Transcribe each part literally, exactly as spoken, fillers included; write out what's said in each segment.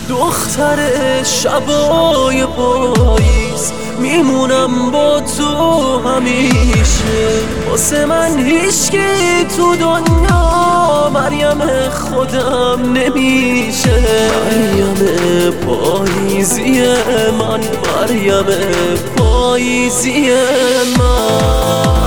دختر شبای پاییز، میمونم با تو همیشه. واسه من هیچکی تو دنیا مریم خودم نمیشه. مریم پاییزی من، مریم پاییزی من.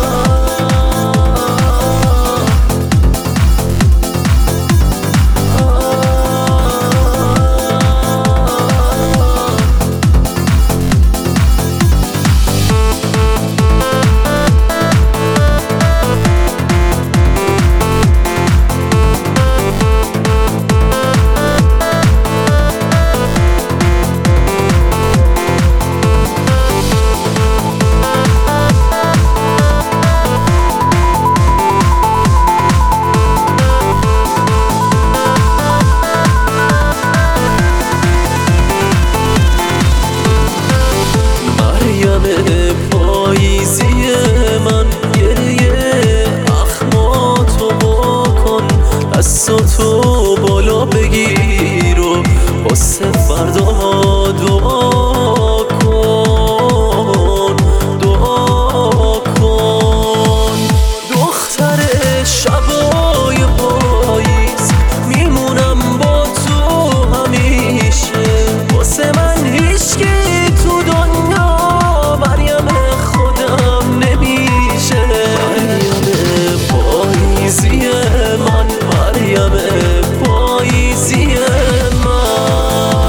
پاییزی من، گریه اخماتو بکن، دستاتو بالا بگیر و واسه فردا دعا کن، دعا کن. دختر شبای پاییز، میمونم با تو همیشه. واسه من هیچکی تو دنیا مریم خودم نمیشه. مریم پاییزی من، مریم پاییزی من.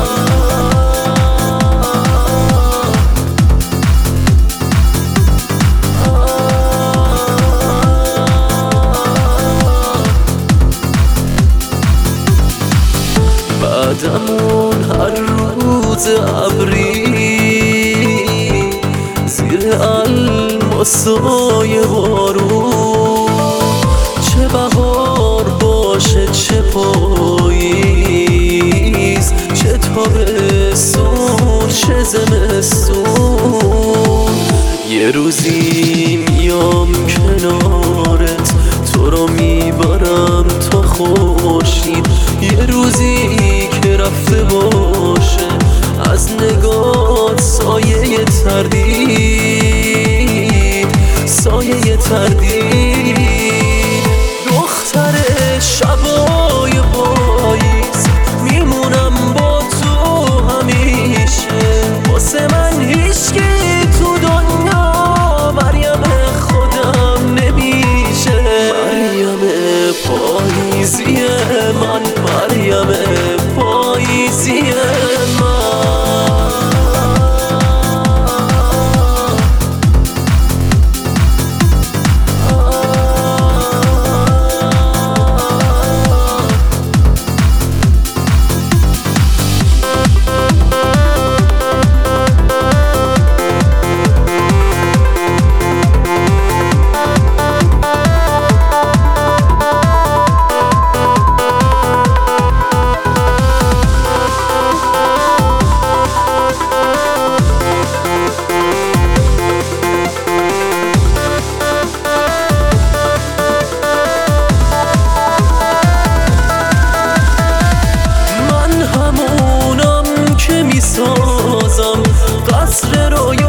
بعدمون هر روز ابری زیر الماسای بارون، چه بهار باشه چه پاییز، چه تابستون چه زمستون، یه روزی میام کنارت، تو رو میبرم تا خورشید. یه روزی که رفته باشه از نگات سایه تردید، سایه تردید. دختر شبای پاییز، میمونم با تو همیشه. واسه من هیچکی تو دنیا مریم خودم نمیشه. مریم پاییزی من، مریم پاییزی من. سازم قصر رویا